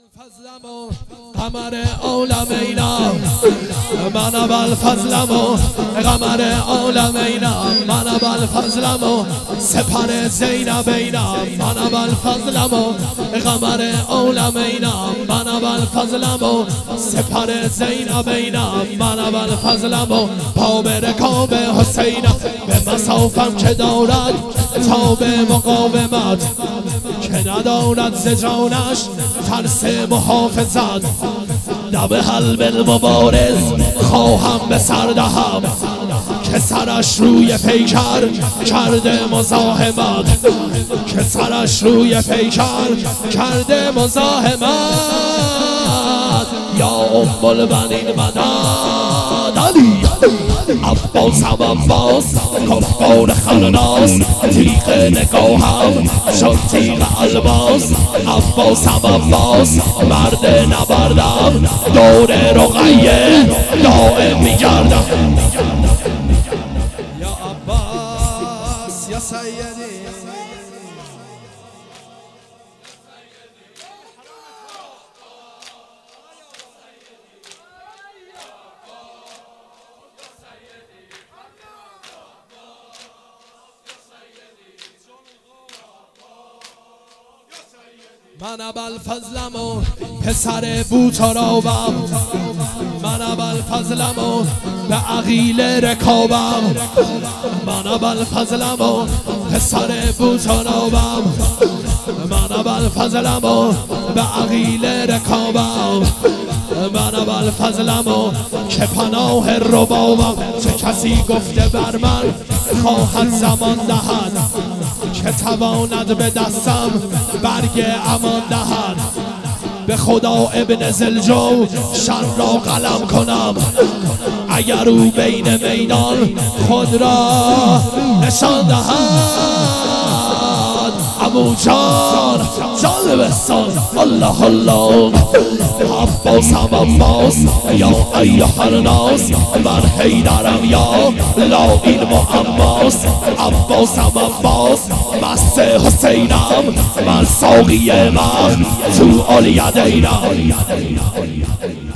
فضلم و قمر عالمینا من اول فضلم و قمر عالمینا من اول فضلم و سپر زینبینا من اول فضلم و قمر عالمینا من اول فضلم و سپر زینبینا من اول فضلم و پا به رکاب حسینا به مسافم که دارد تا به مقاومت که ندارد ز جانش ترس محافظت دم حلب المبارز خواهم به سر دهم که سرش روی پیکر کرده مزاحمت که سرش روی پیکر کرده مزاحمت یا ام البنین مدد علی عباس هم عباس کفار خناس تیغ نگاهم شد تیغ الباس عباس هم عباس مرد نبردم دور رقیه دائم میگردم یا عباس یا سیدی من اول فضلم و پسر بوتراوم من اول فضلم و به عقیل رکابم من اول فضلم و پسر بوتراوم من اول فضلم و به عقیل رکابم من اول فضلم و که پناه ربابم چه کسی گفته بر من خواهد زمان دهد که تواند به دستم برگ امان دهد به خدا ابن زلجو شر را قلم کنم اگر او بین میدان خود را نشان دهد عمو جان جان بستان الله الله عباس هم عباس یا ایها الناس من حیدرم یا لا علم عباس عباس هم عباس مست حسینم من ساقی مخ تو عالیدینم